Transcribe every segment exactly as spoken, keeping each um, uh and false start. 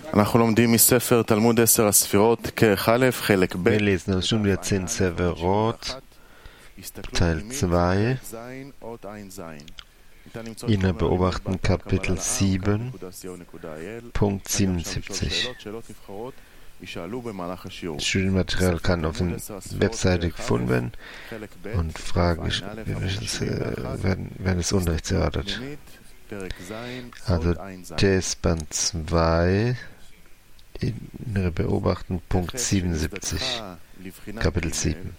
Wir lesen aus Stunde zehn Severot, Teil zwei, Inner beobachten, Kapitel sieben, Punkt siebenundsiebzig. Das Studienmaterial kann auf der Webseite gefunden werden und Fragen werden während des Unterrichts erörtert. Also Testband zwei, Innere Beobachten, Punkt siebenundsiebzig, Kapitel sieben.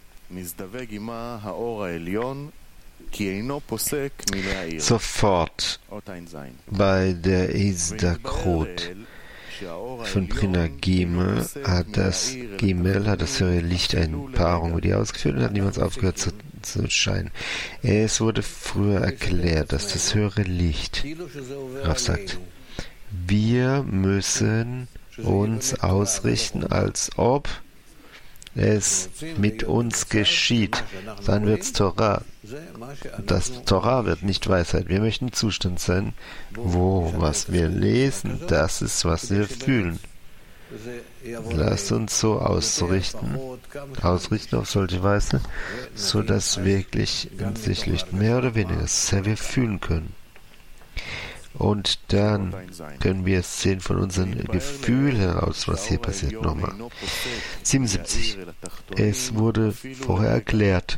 Sofort bei der Isdakrut von Prina Gimel hat das Gimel, hat das höhere Licht eine Paarung über die ausgeführt und hat niemals aufgehört zu, zu scheinen. Es wurde früher erklärt, dass das höhere Licht, Rav sagt, wir müssen uns ausrichten, als ob es mit uns geschieht. Dann wird es Torah. Das Torah wird nicht Weisheit. Wir möchten Zustand sein, wo was wir lesen, das ist, was wir fühlen. Lasst uns so ausrichten, ausrichten auf solche Weise, so dass wirklich hinsichtlich mehr oder weniger sehr wir fühlen können. Und dann können wir es sehen von unserem Gefühl heraus, was hier passiert. Nochmal. siebenundsiebzig. Es wurde vorher erklärt,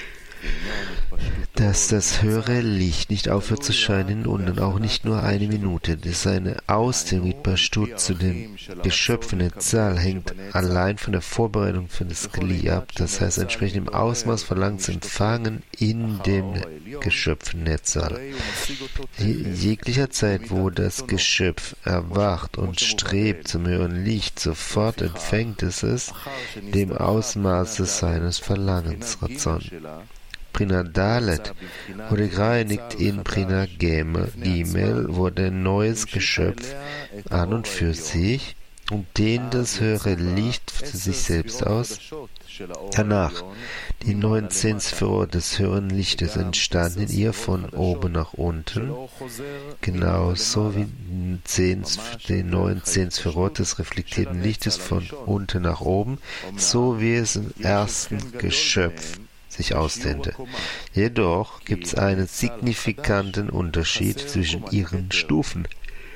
dass das höhere Licht nicht aufhört zu scheinen und dann auch nicht nur eine Minute. Seine Ausdehnung mit Pashut zu den Geschöpfen der Zahl hängt allein von der Vorbereitung für das Kli ab. Das heißt, entsprechend im Ausmaß verlangt zu empfangen in dem Geschöpfen der Zahl. Jeglicher Zeit, wo das Geschöpf erwacht und strebt zum höheren Licht, sofort empfängt es es dem Ausmaße seines Verlangens. Razon. Prina Dalet wurde gereinigt in Prina Gimel, wurde ein neues Geschöpf an und für sich und dehnt das höhere Licht für sich selbst aus. Danach, die neunzehn Sphärot des höheren Lichtes entstanden in ihr von oben nach unten, genauso wie die neunzehn Sphärot des reflektierten Lichtes von unten nach oben, so wie es im ersten Geschöpf sich ausdehnte. Jedoch gibt es einen signifikanten Unterschied zwischen ihren Stufen.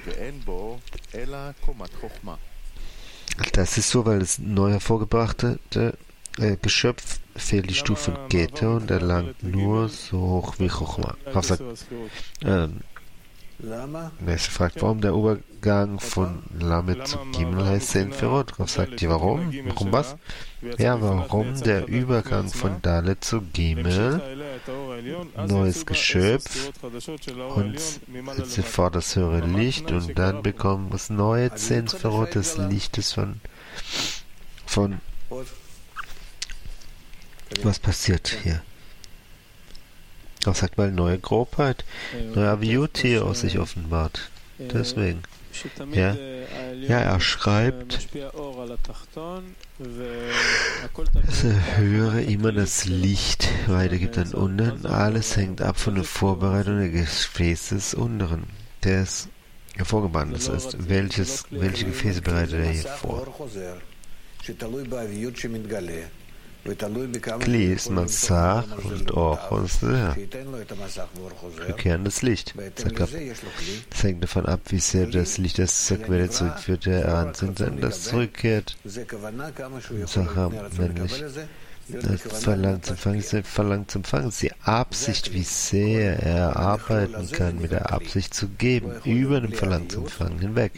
Das ist so, weil das neu hervorgebrachte äh, Geschöpf fehlt die Stufe Gete und erlangt nur so hoch wie Chochma. Ähm, Nächste fragt, warum der Übergang von Lamed zu Gimel heißt zehn Sphärot? Rav sagt, warum? Warum was? Ja, warum der Übergang von Dalet zu Gimel, neues Geschöpf und sofort das höhere Licht und dann bekommen wir das neue zehn Sphärot des Lichtes von, von was passiert hier? Auch sagt mal neue Grobheit, neue Aviut hier aus sich offenbart. Deswegen. Ja, ja er schreibt, es erhöhe immer das Licht, weitergibt dann unten. Alles hängt ab von der Vorbereitung des Gefäßes unteren, des hervorgebrannt ist. Welches, welche Gefäße bereitet er hier vor? Kli ist Massach und Orchos, ja. Rückkehrendes Licht. Das hängt davon ab, wie sehr das Licht das zur Quelle zurückführt, der Ernst dann das zurückkehrt. Sache männlich. Das Verlangen zu empfangen ist Verlangen zu empfangen. ist die Absicht, wie sehr er arbeiten kann, mit der Absicht zu geben, über dem Verlangen zu empfangen hinweg.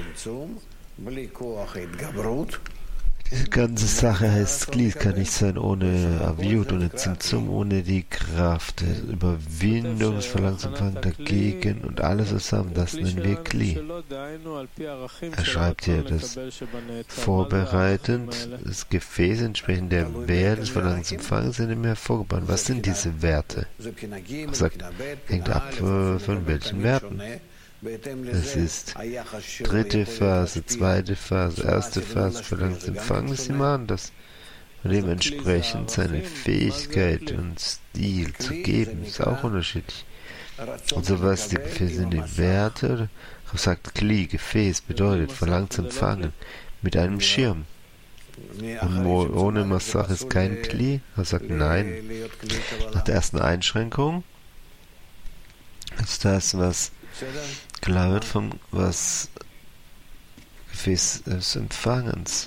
Die ganze Sache heißt, Kli kann nicht sein ohne Aviut, ohne Zimtzum, ohne die Kraft der Überwindung des Verlangens zu empfangen dagegen und alles zusammen, das nennen wir Kli. Er schreibt hier, dass vorbereitend das Gefäß entsprechend der Werte des Verlangens zu empfangen sind immer hervorgebracht. Was sind diese Werte? Er sagt, hängt ab von welchen Werten. Es ist dritte Phase, zweite Phase, erste Phase, Verlangen zu empfangen ist immer anders. Und dementsprechend seine Fähigkeit und Stil zu geben ist auch unterschiedlich. Und so was die Befehle sind die Werte, Er sagt, Kli, Gefäß, bedeutet, verlangt zu empfangen, mit einem Schirm. Und ohne Massach ist kein Kli? Er sagt, nein. Nach der ersten Einschränkung ist das, was klar wird vom was Gefäß des Empfangens.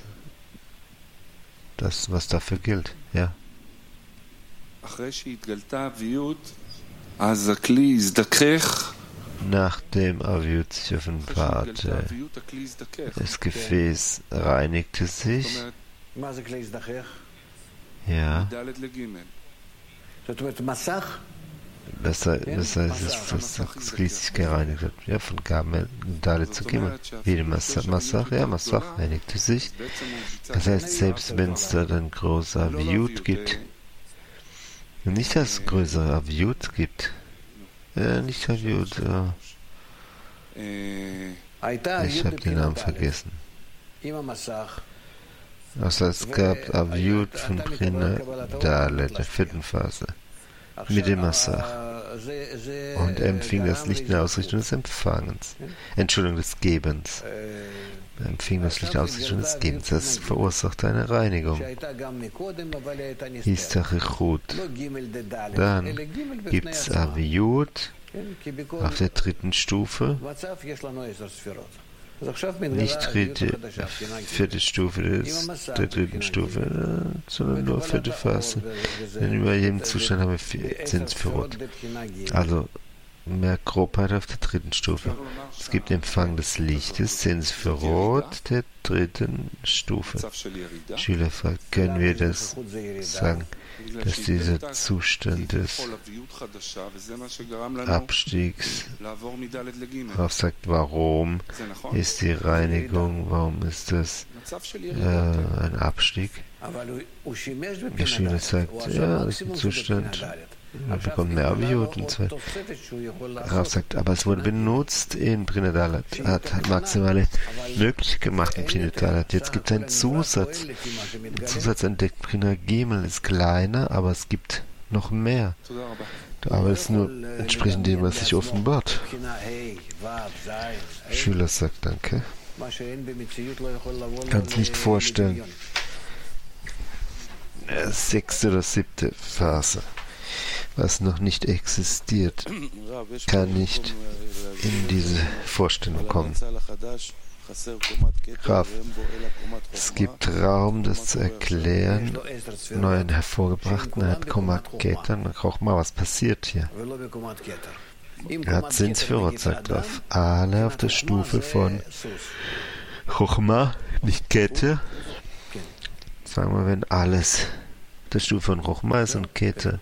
Das, was dafür gilt, ja. Nachdem Aviut sich offenbarte, das Gefäß reinigte sich. Ja. Das heißt, das heißt, dass das Glied sich gereinigt hat. Ja, von Gamel Dalet zu Gimel. Wie die Massach, ja, Massach reinigte sich. Das heißt, selbst wenn es da dann große Aviut gibt, nicht das größere Aviut gibt, ja, nicht Aviut, ja. Ich habe den Namen vergessen. Also es gab Aviut von Prina Dalet, der vierten Phase, mit dem Massach. Und er empfing das Licht in der Ausrichtung des Empfangens. Entschuldigung, des Gebens. Er empfing das Licht in der Ausrichtung des Gebens. Das verursachte eine Reinigung. Hieß der Rechut. Dann gibt es Aviut auf der dritten Stufe. Nicht dritte, vierte Stufe des, der dritten Stufe, sondern nur vierte Phase. Denn über jedem Zustand haben wir zehn Sphirot. Also mehr Grobheit auf der dritten Stufe. Es gibt Empfang des Lichtes, zehn Sphirot der dritten Stufe. Schüler fragt, können wir das sagen, dass dieser Zustand des Abstiegs auch sagt, warum ist die Reinigung, warum ist das äh, ein Abstieg? Der Schüler sagt, ja, das ist ein Zustand, man bekommt mehr Aviut und so weiter. Rav sagt, aber es wurde benutzt in Prina Dalet, hat maximale möglich gemacht in Prina Dalet. Jetzt gibt es einen Zusatz. Ein Zusatz entdeckt, Prina Gimel ist kleiner, aber es gibt noch mehr. Aber es ist nur entsprechend dem, was sich offenbart. Schüler sagt, danke. Kann es nicht vorstellen. Sechste oder siebte Phase. Was noch nicht existiert, kann nicht in diese Vorstellung kommen. Rav, es gibt Raum, das zu erklären. Neuen hervorgebrachten hat Komat Keter. Auch mal, was passiert hier? Er hat zehn Sphirot, sagt Rav. Alle auf der Stufe von Chochma, nicht Kette. Sagen wir, wenn alles auf der Stufe von Chochma ist und Kette.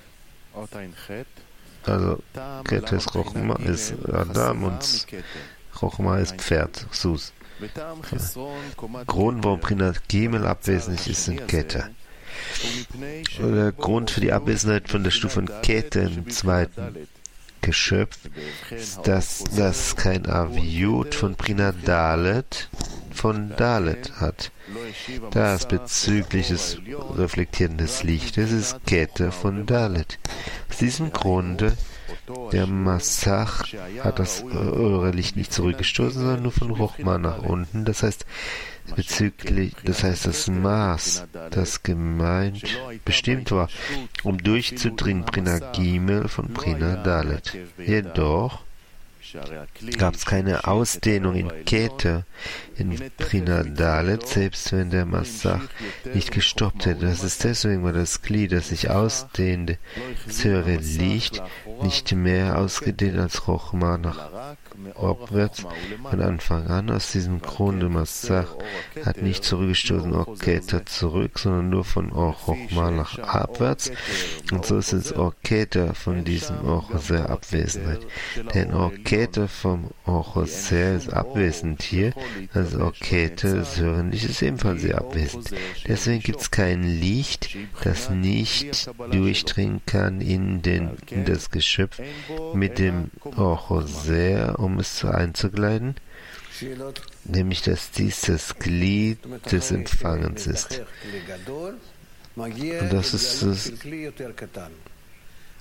Also, Kette ist Chochma, ist Adam und Chochma ist Pferd, Sus. Ja. Grund, warum Prina Gimel abwesend ist, sind Kette. Der Grund für die Abwesenheit von der Stufe von Kette im zweiten Geschöpf ist, dass das kein Aviut von Prina Dalet von Dalet hat. Das bezüglich des Reflektieren des Lichtes ist Kette von Dalet. Aus diesem Grunde, der Massach hat das höhere Licht nicht zurückgestoßen, sondern nur von Chochma nach unten. Das heißt, bezüglich, das heißt, das Maß, das gemeint, bestimmt war, um durchzudringen, Prina Gimel von Prina Dalet. Jedoch gab es keine Ausdehnung in Kette in Prina Dalet, selbst wenn der Massach nicht gestoppt hätte. Das ist deswegen, weil das Glied, das sich ausdehnte, das höhere Licht, nicht mehr ausgedehnt als Chochma nach abwärts von Anfang an. Aus diesem Grunde, Massach hat nicht zurückgestoßen Orketer zurück, sondern nur von Chochma nach abwärts. Und so ist es Orketer von diesem Orchoser Abwesenheit. Denn Orketer vom Orchoser ist abwesend hier, also Orketer, das höhere Licht ist ebenfalls sehr abwesend. Deswegen gibt es kein Licht, das nicht durchdringen kann in, den, in das Geschöpf mit dem Orchoser, um es einzugleiten, nämlich dass dies das Glied des Empfangens ist. Und das ist das,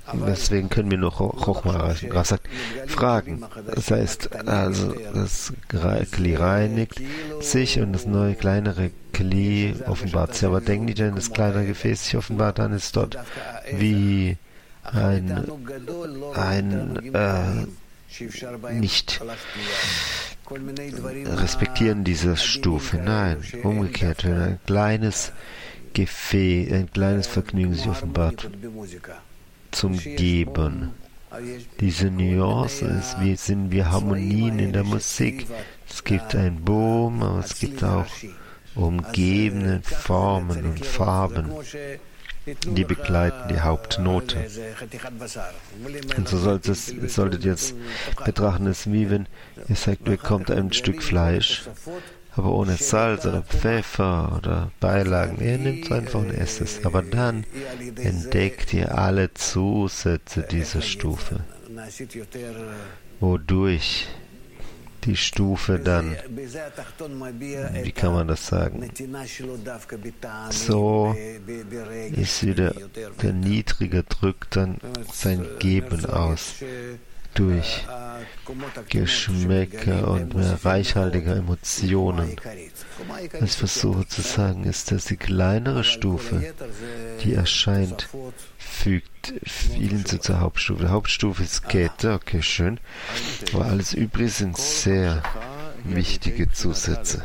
Deswegen können wir nur Chochma erreichen. Graf sagt, fragen. Das heißt, also das Kli reinigt sich und das neue, kleinere Kli offenbart sich. Aber denk nicht, wenn das kleinere Gefäß sich offenbart, dann ist dort wie ein, ein äh, nicht respektieren dieser Stufe. Nein, umgekehrt, wenn ein kleines Gefäß, ein kleines Vergnügen sich offenbart zum Geben. Diese Nuance ist, wie sind wir Harmonien in der Musik. Es gibt einen Boom, aber es gibt auch umgebende Formen und Farben, die begleiten die Hauptnote. Und so sollt es, solltet ihr es betrachten, es ist wie wenn ihr sagt, bekommt ein Stück Fleisch, aber ohne Salz oder Pfeffer oder Beilagen. Ihr nehmt einfach und esst es. Aber dann entdeckt ihr alle Zusätze dieser Stufe, wodurch die Stufe dann, wie kann man das sagen, so ist wieder der Niedrige drückt dann sein Geben aus durch Geschmäcker und mehr reichhaltige Emotionen. Was ich versuche zu sagen, ist, dass die kleinere Stufe, die erscheint, fügt viel hinzu zur Hauptstufe. Die Hauptstufe ist Kette, okay, schön, aber alles übrige sind sehr wichtige Zusätze.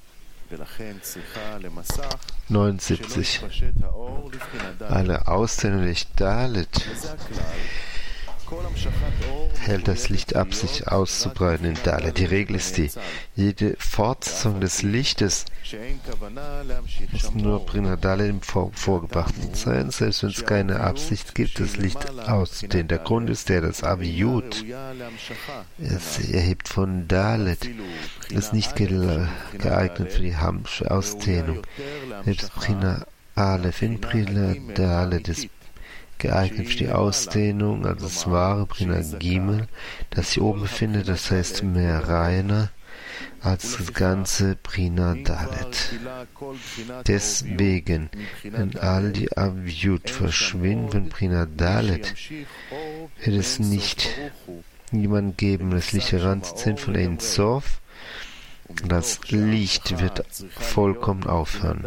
neunundsiebzig. Alle Ausdehnung durch Dalet hält das Licht ab, sich auszubreiten in Dalet. Die Regel ist die, jede Fortsetzung des Lichtes ist nur Prina Dalet im vor, vorgebrachten Sein, selbst wenn es keine Absicht gibt, das Licht auszudehnen. Der Grund ist der, dass Aviyut, es erhebt von Dalet, ist nicht geeignet für die Hamsche Ausdehnung. Selbst Prina Aleph in Prina Dalet ist geeignet für die Ausdehnung, also das wahre Prina Gimel, das sich oben befindet, das heißt mehr reiner als das ganze Prina Dalet. Deswegen, wenn all die Aviyut verschwinden, wenn Prina Dalet, wird es nicht jemanden geben, das Licht heranzuziehen von Ein Sof, das Licht wird vollkommen aufhören.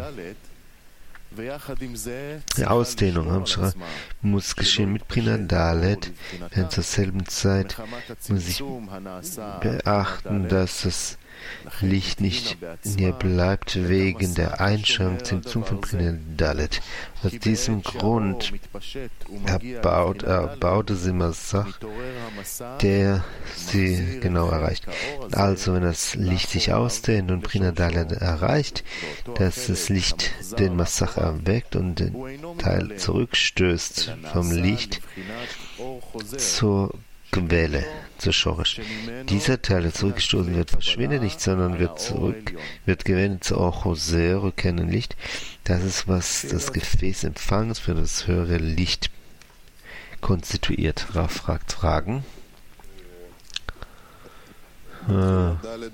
Die Ausdehnung muss geschehen mit Prina Dalet, während zur selben Zeit muss ich beachten, dass das Licht nicht in ihr bleibt wegen der Einschränkung zum von Prina Dalet. Aus diesem Grund erbaut, erbaute sie Masach, der sie genau erreicht. Also wenn das Licht sich ausdehnt und Prina Dalet erreicht, dass das Licht den Masach erweckt und den Teil zurückstößt vom Licht zur Quelle, zur Schorisch. Dieser Teil, der zurückgestoßen wird, verschwindet nicht, sondern wird zurück, wird gewendet zu Orchoseh, rückkehrenden Licht. Das ist, was das Gefäß Empfangs für das höhere Licht konstituiert. Raf fragt Fragen. Ah.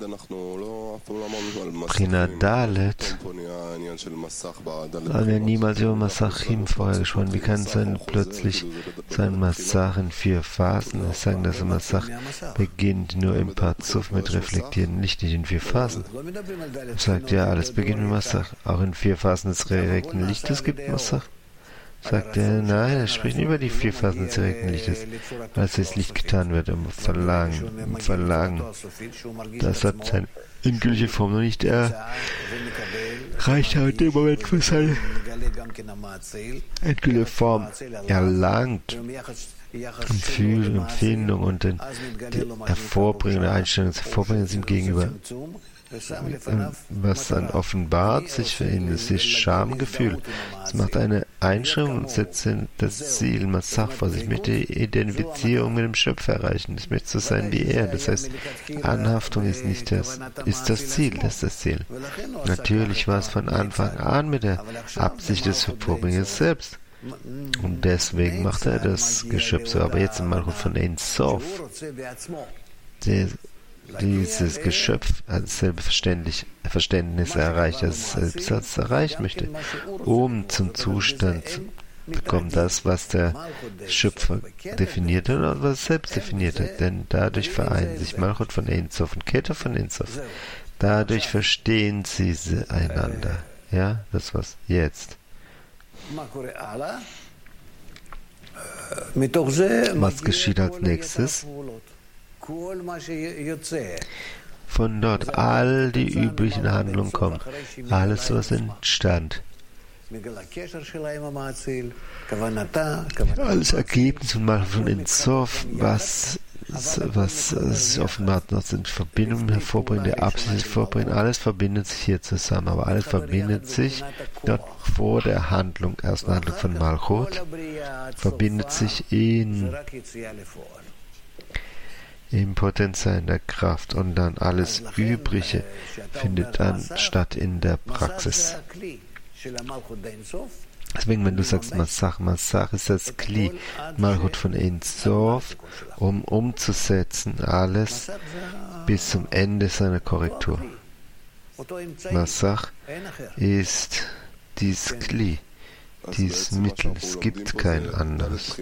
Prina Dalet haben wir niemals über Masachim vorher gesprochen. Wie kann es sein, plötzlich sein Masach in vier Phasen? Wir sagen, dass der Masach beginnt nur im Parzuf mit reflektierendem Licht, nicht in vier Phasen. Er sagt, ja, alles beginnt mit Masach. Auch in vier Phasen des direkten Lichtes gibt Masach. Sagt er, nein, er spricht über die vier Phasen des direkten Lichtes, als das Licht getan wird, um Verlangen, um Verlangen. Das hat seine endgültige Form noch nicht erreicht, aber in dem Moment für seine endgültige Form erlangt. Empfehlung, Empfindung und den, die hervorbringende Einstellung des Hervorbringens ihm gegenüber, was dann offenbart sich für ihn, das ist Schamgefühl. Es macht eine Einschränkung und setzt das Ziel Masach vor sich. Ich möchte Identifizierung mit dem Schöpfer erreichen. Ich möchte so sein wie er. Das heißt, Anhaftung ist nicht das, ist das Ziel, das ist das Ziel. Natürlich war es von Anfang an mit der Absicht des Hervorbringers selbst. Und deswegen macht er das Geschöpf so. Aber jetzt im Malchut von Ein Sof, der dieses Geschöpf hat selbstverständlich Verständnis erreicht, dass es selbst als erreichen möchte, um zum Zustand bekommen das, was der Schöpfer definiert hat und was er selbst definiert hat. Denn dadurch vereinen sich Malchut von Ein Sof und Keter von Ein Sof. Dadurch verstehen sie einander. Ja, das war's. Jetzt. Was geschieht als nächstes? Von dort all die üblichen Handlungen kommen. Alles, was entstand. Alles Ergebnis und Machen von Ein Sof, was, was sich offenbart, was in Verbindung hervorbringen, der Absicht hervorbringen, alles verbindet sich hier zusammen, aber alles verbindet sich dort vor der Handlung, ersten Handlung von Malchut, verbindet sich in im Potenzial in der Kraft und dann alles Übrige findet dann statt in der Praxis. Deswegen, wenn du sagst Massach, Massach ist das Kli, Malchut von Ein Sof, um umzusetzen alles bis zum Ende seiner Korrektur. Massach ist dies Kli, dieses Mittel, es gibt kein anderes.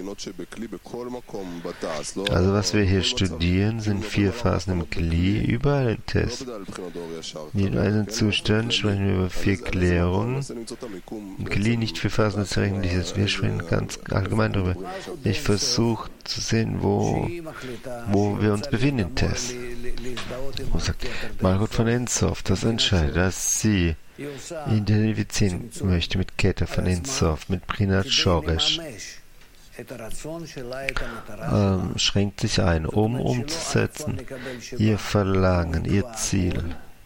Also was wir hier studieren, sind vier Phasen im Kli, überall im Test. In einem Zustand sprechen wir über vier Klärungen. Im Kli nicht vier Phasen des Eigentliches, wir sprechen ganz allgemein darüber. Ich versuche zu sehen, wo, wo wir uns befinden im Test. Und sagt, Malchut von Ein Sof, das entscheidet, dass sie identifizieren möchte mit Keter von Ein Sof, mit Prinat Shoresh, ähm, schränkt sich ein, um umzusetzen ihr Verlangen, ihr Ziel.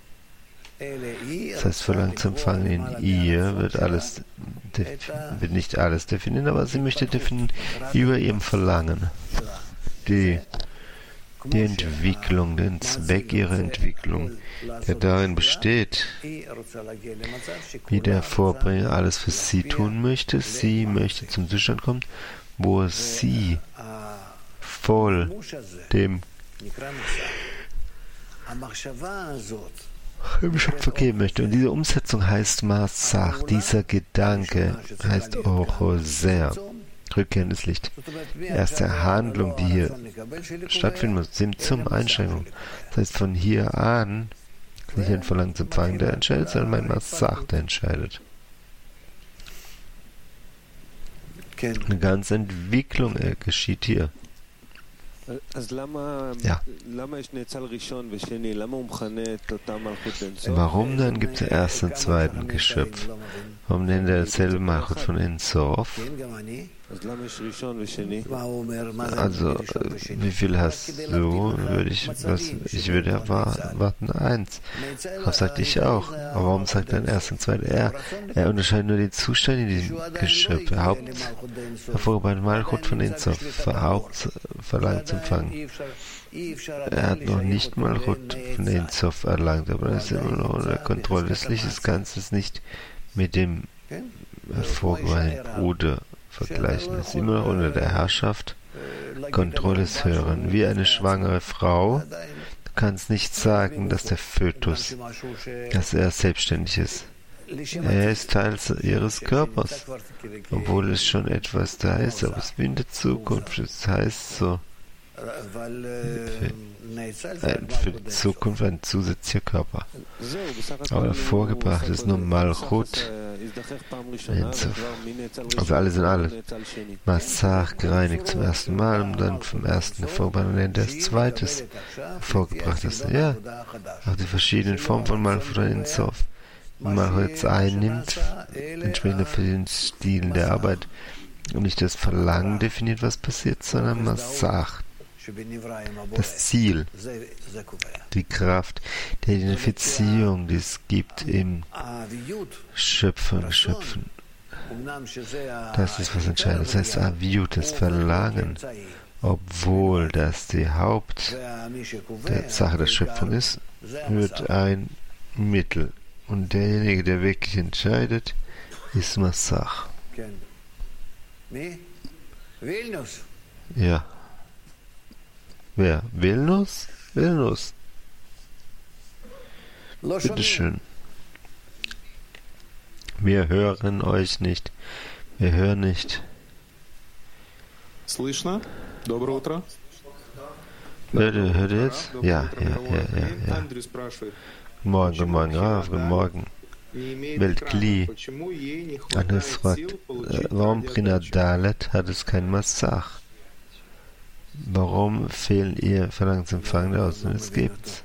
Das heißt, Verlangen zu empfangen in ihr wird alles wird nicht alles definieren, aber sie möchte definieren über ihrem Verlangen. Die Die Entwicklung, den Zweck ihrer Entwicklung, der darin besteht, wie der Vorbringer alles für sie tun möchte. Sie möchte zum Zustand kommen, wo sie voll dem im Schöpfer geben möchte. Und diese Umsetzung heißt Massach, dieser Gedanke heißt Ochoser. Rückkehrendes Licht. Erste Handlung, die hier stattfinden muss, sind zum Einschränkung. Das heißt, von hier an nicht ein Verlangen zu empfangen, der entscheidet, sondern mein Massach, der entscheidet. Eine ganze Entwicklung äh, geschieht hier. Ja. Warum dann gibt es ersten und zweiten Geschöpf? Warum nennt er dasselbe Malchut von Ein Sof? Also, wie viel hast du? Würde ich, was, ich würde erwarten eins. Das sagte ich auch. Aber warum sagt er erst und zweit? Er, er unterscheidet nur den Zustand in diesem Geschöpf. Haupt, hervorgebracht Malchut von Ein Sof, Haupt verlangt zu empfangen. Er hat noch nicht Malchut von Ein Sof erlangt, aber er ist immer noch unter der Kontrolle des Lichtes. Ganzes nicht mit dem hervorgebrachten Bruder vergleichen. Es ist immer noch unter der Herrschaft, Kontrolle des Höheren. Wie eine schwangere Frau. Du kannst nicht sagen, dass der Fötus, dass er selbstständig ist. Er ist Teil ihres Körpers, obwohl es schon etwas da ist, aber es ist wie in der Zukunft. Das heißt so, für, für die Zukunft ein zusätzlicher Körper. Aber hervorgebracht ist nur Malchut. Also alles in allem. Massach gereinigt zum ersten Mal und dann vom ersten hervorgebracht und dann das zweites hervorgebracht ist. Ja, auch die verschiedenen Formen von Malchut und Ein Sof. Malchut jetzt einnimmt, entsprechend für den Stil der Arbeit und nicht das Verlangen definiert, was passiert, sondern Massach. Das Ziel, die Kraft der Identifizierung, die es gibt im Schöpfen, Schöpfen. Das ist was Entscheidendes. Das heißt, Aviut, das Verlangen, obwohl das die Haupt der Sache der Schöpfung ist, wird ein Mittel. Und derjenige, der wirklich entscheidet, ist Massach. Ja. Wer? Vilnus? Vilnus. Bitteschön. Wir hören euch nicht. Wir hören nicht. Hört ihr, hört ihr jetzt? Ja, ja, ja, ja, ja. Guten Morgen, guten Morgen, Rav, guten Morgen. Weltkli. Anders fragt, äh, warum Prinadalet hat es kein Massach? Warum fehlen ihr Verlangensempfang der Außen? Es gibt's.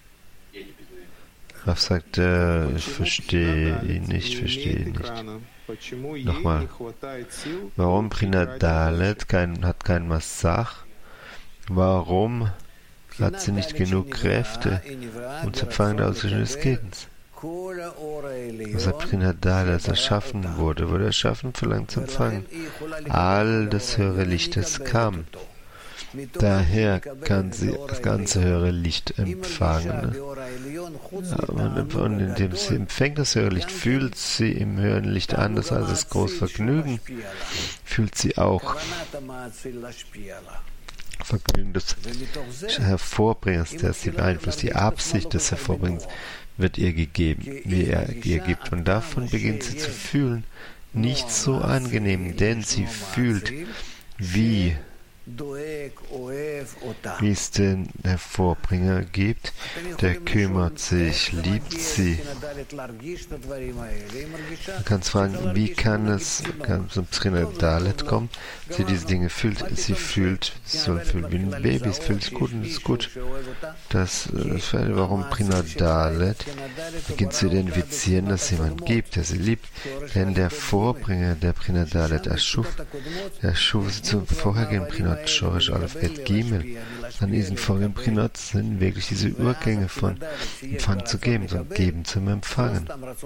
Rav sagt, äh, ich verstehe ihn nicht, verstehe ihn nicht. Nochmal. Warum Prinadalet kein, hat kein Massach? Warum hat sie nicht genug Kräfte, um zu empfangen der Außen des Gebens? Was hat Prinadalet, als erschaffen wurde, wurde erschaffen, verlangt zu empfangen. All das höhere Licht, das kam. Daher kann sie das ganze höhere Licht empfangen. Und indem sie empfängt das höhere Licht, fühlt sie im höheren Licht anders als das große Vergnügen, fühlt sie auch Vergnügen des Hervorbringers, das sie beeinflusst. Die Absicht des Hervorbringens wird ihr gegeben, wie er ihr gibt. Und davon beginnt sie zu fühlen, nicht so angenehm, denn sie fühlt, wie wie es den Hervorbringer gibt, der kümmert sich, liebt sie. Man kann fragen, wie kann es kann zum Prinadalet kommen? Sie diese Dinge fühlt, sie fühlt, sie soll fühlen wie ein Baby, es fühlt sich gut und ist gut. Das, das warum Prinadalet beginnt zu identifizieren, dass jemand gibt, der sie liebt. Denn der Vorbringer der Prinadalet, Ashuf, der Ashuf zum vorhergehenden Prinat Shorish Aleph Bet Gimel, an diesen vorigen Prinat sind wirklich diese Übergänge von Empfang zu geben, von Geben zum Empfangen.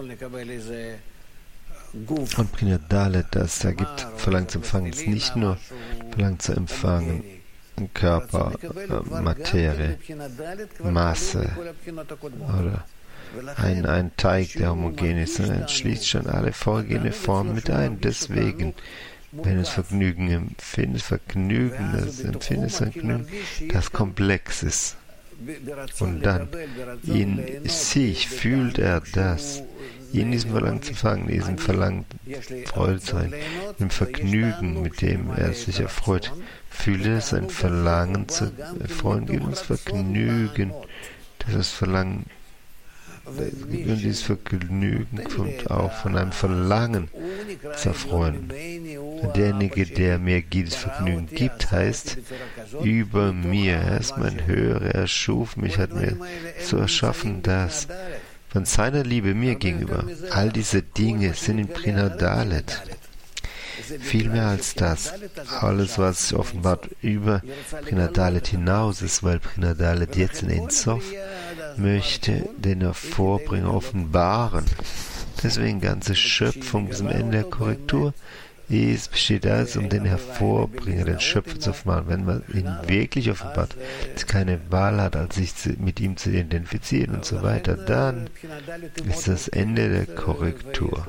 Und Prinat Dalet, das da gibt, verlangt zu empfangen, ist nicht nur verlangt zu empfangen, Körper, äh, Materie, Masse oder ein, ein Teig, der homogen ist, sondern schließt schon alle vorgehende Formen mit ein. Deswegen, wenn es Vergnügen empfindet, Vergnügen, das empfindet Vergnügen, das komplex ist. Und dann in sich fühlt er das, in diesem Verlangen zu fangen, in diesem Verlangen Freude zu sein, im Vergnügen, mit dem er sich erfreut, fühlt er sein Verlangen zu erfreuen, gibt uns Vergnügen, das ist Verlangen. Und dieses Vergnügen kommt auch von einem Verlangen zu erfreuen. Derjenige, der mir dieses Vergnügen gibt, heißt über mir. Er ist mein Hörer, er schuf mich, hat mir so erschaffen, dass von seiner Liebe mir gegenüber all diese Dinge sind in Prinadalet. Viel mehr als das. Alles, was sich offenbart über Prinadalet hinaus ist, weil Prinadalet jetzt in Ein Sof möchte den Hervorbringer offenbaren. Deswegen ganze Schöpfung bis zum Ende der Korrektur ist, besteht alles, um den Hervorbringer, den Schöpfer zu offenbaren. Wenn man ihn wirklich offenbart, es keine Wahl hat, als sich mit ihm zu identifizieren und so weiter, dann ist das Ende der Korrektur.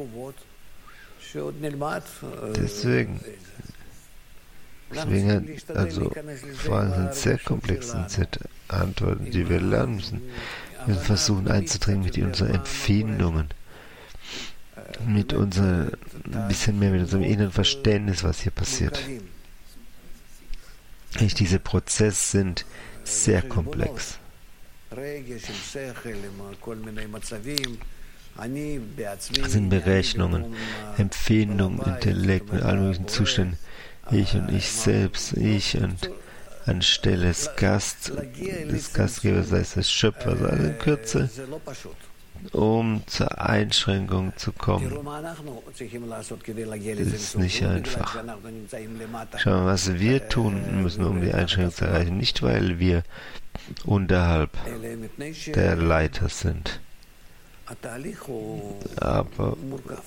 Deswegen, deswegen also Fragen sind sehr komplex und sind Antworten, die wir lernen müssen. Wir versuchen einzudringen mit unseren Empfindungen, mit unserem, ein bisschen mehr mit unserem inneren Verständnis, was hier passiert. Diese Prozesse sind sehr komplex. Das sind Berechnungen, Empfindungen, Intellekt mit allen möglichen Zuständen. Ich und ich selbst, ich und anstelle des Gast, des Gastgebers, sei es des Schöpfers, also in Kürze, um zur Einschränkung zu kommen. Das ist nicht einfach. Schauen wir, was wir tun müssen, um die Einschränkung zu erreichen. Nicht, weil wir unterhalb der Leiter sind. Aber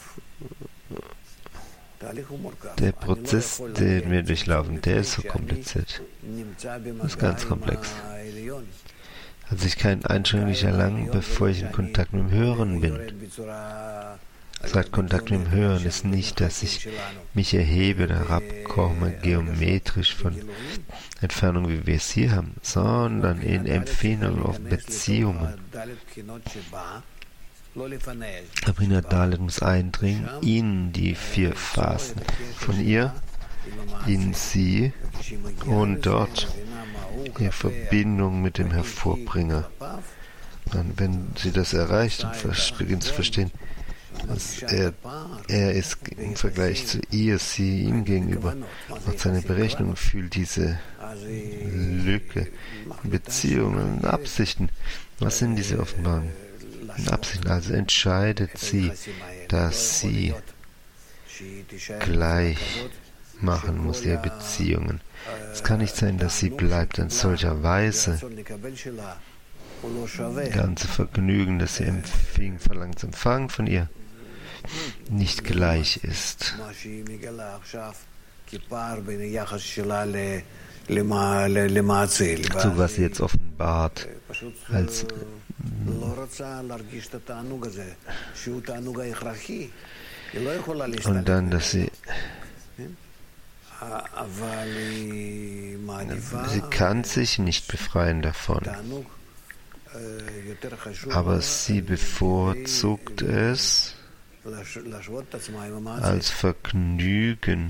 der Prozess, den wir durchlaufen, der ist so kompliziert. Das ist ganz komplex. Also ich kann Einschränkung nicht erlangen, bevor ich in Kontakt mit dem Hören bin. Das heißt, Kontakt mit dem Hören ist nicht, dass ich mich erhebe oder herabkomme, geometrisch von Entfernung, wie wir es hier haben, sondern in Empfindungen auf Beziehungen. Prinadalet muss eindringen in die vier Phasen. Von ihr in sie und dort ihre Verbindung mit dem Hervorbringer. Und wenn sie das erreicht und beginnt zu verstehen, dass er, er ist im Vergleich zu ihr, sie ihm gegenüber, macht seine Berechnung, fühlt diese Lücke, Beziehungen, Absichten. Was sind diese Offenbarungen? Absichten. Also entscheidet sie, dass sie gleich machen muss, ihre Beziehungen. Es kann nicht sein, dass sie bleibt in solcher Weise. Das ganze Vergnügen, das sie empfing, verlangt zu empfangen von ihr, nicht gleich ist. So was sie jetzt offenbart, als und dann, dass sie sie kann sich nicht befreien davon, aber sie bevorzugt es als Vergnügen.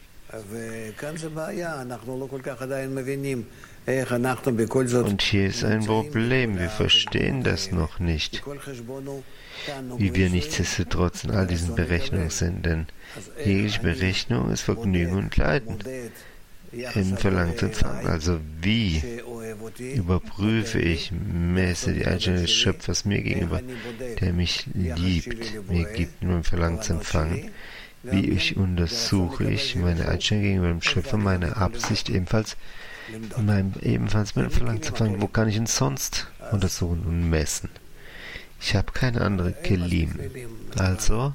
Und hier ist ein Problem, wir verstehen das noch nicht, wie wir nichtsdestotrotz in all diesen Berechnungen sind, denn jegliche Berechnung ist Vergnügen und Leiden im verlangten Empfang. Also wie überprüfe ich, messe die Einstellung des Schöpfers mir gegenüber, der mich liebt, mir gibt nur im verlangten Empfang. Wie ich untersuche ich meine Einstellung gegenüber dem Schöpfer, meine Absicht ebenfalls, mein, ebenfalls mit dem verlangten Empfang. Wo kann ich ihn sonst untersuchen und messen? Ich habe keine andere Kelim. Also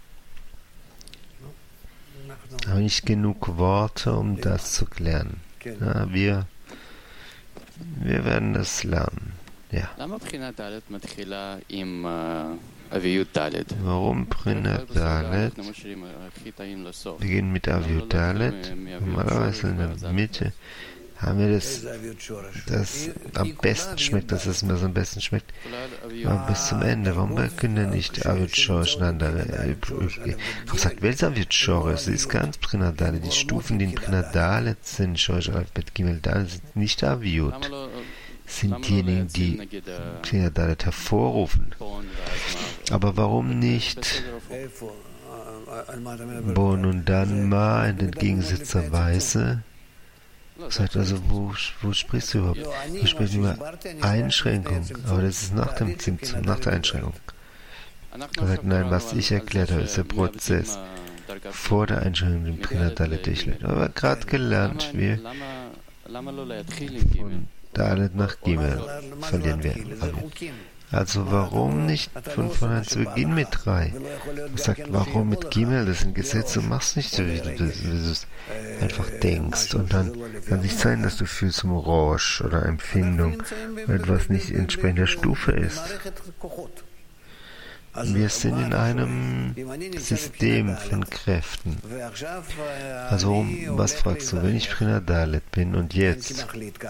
habe ich genug Worte, um das zu klären. Ja, wir, wir werden das lernen. Ja. Warum Brinat Dalet? Wir gehen mit Aviut Dalet. Normalerweise in der Mitte haben wir das, das am besten schmeckt, dass es mir so am besten schmeckt. Aber bis zum Ende, warum können wir nicht Aviut Shor einander übergehen? Ich habe gesagt, welches Aviut Shor? Es ist ganz Brinat Dalet. Die Stufen, die in Brinat Dalet sind, Shor Alef Bet Gimel Dalet, sind nicht Aviut. Sind diejenigen, die Brinat Dalet hervorrufen. Aber warum nicht Bon und dann Ma in entgegengesetzter Weise? Sagt also, wo, wo sprichst du überhaupt? Du sprichst über Einschränkung, aber das ist nach dem Zimtzum, nach der Einschränkung. Er sagt, nein, was ich erklärt habe, ist der Prozess vor der Einschränkung im Brinat Dalet durchlebt. Aber gerade gelernt, wir von Dalet nach Gimel verlieren wir. Also warum nicht von vornherein zu Beginn mit drei? Er sagt, warum mit Gimel? Das sind Gesetze, du machst nicht so, wie du das einfach denkst. Und dann kann es nicht sein, dass du fühlst um Rausch oder Empfindung, weil etwas nicht entsprechend der Stufe ist. Wir sind in einem System von Kräften. Also, was fragst du, wenn ich Brinat Dalet bin und jetzt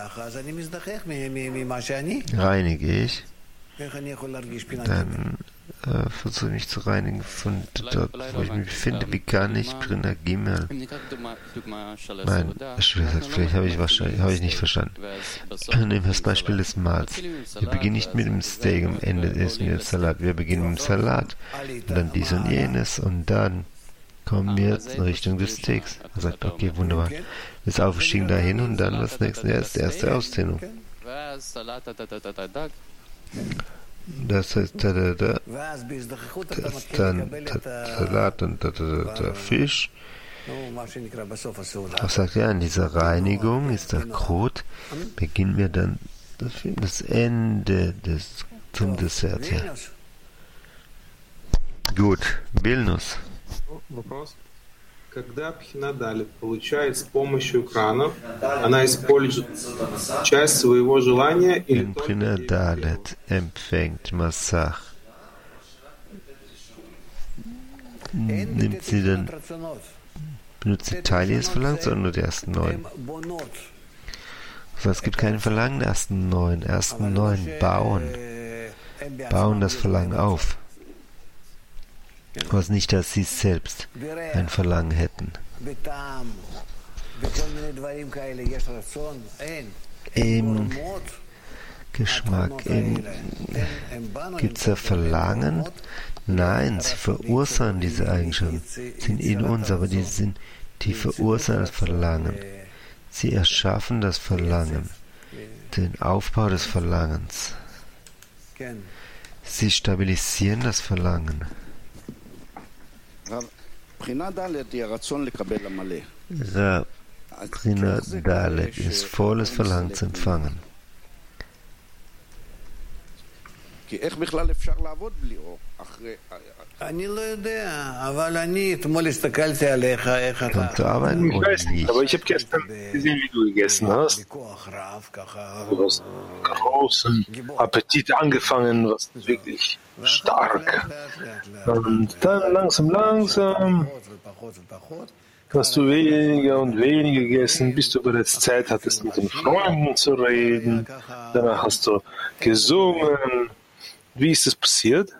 reinige ich, dann äh, versuche ich mich zu reinigen von dort, wo ich mich befinde. Wie kann ich Brinat Gimel? Nein, vielleicht habe ich wahrscheinlich habe ich nicht verstanden. Nehmen wir das Beispiel des Mahls. Wir beginnen nicht mit dem Steak, am Ende ist mit dem Salat. Wir beginnen mit dem Salat und dann dies und jenes und dann kommen wir in Richtung des Steaks. Er sagt, okay, wunderbar. Das Aufstiegen dahin und dann was nächstes. Ja, ist die erste Ausdehnung. Das heißt, da, da, da, das dann der Salat und da, da, der Fisch. Er sagt, ja, in dieser Reinigung ist der Krot, beginnen wir dann das, das Ende des, zum Dessert hier. Gut, Vilnius. Когда Бхина Далет получает с помощью экранов, она использует часть своего желания или Brinat Dalet empfängt Massach. Nimmt sie dann, benutzt sie Teile ihres Verlangens oder nur die ersten neun? Also es gibt kein Verlangen der ersten neun. Ersten neun bauen. Bauen das Verlangen auf. was nicht, dass sie selbst ein Verlangen hätten. Im Geschmack gibt es da Verlangen? Nein, sie verursachen diese Eigenschaften, sind in uns, aber die sind, die verursachen das Verlangen. Sie erschaffen das Verlangen, den Aufbau des Verlangens. Sie stabilisieren das Verlangen. Prina Dalet ist volles Verlangen zu empfangen. Kommt zu arbeiten und wie? Aber ich habe gestern gesehen, wie du gegessen hast. Du hast großen Appetit angefangen, was wirklich stark. Und dann langsam, langsam hast du weniger und weniger gegessen, bis du bereits Zeit hattest, mit den Freunden zu reden. Danach hast du gesungen. Wie ist das passiert?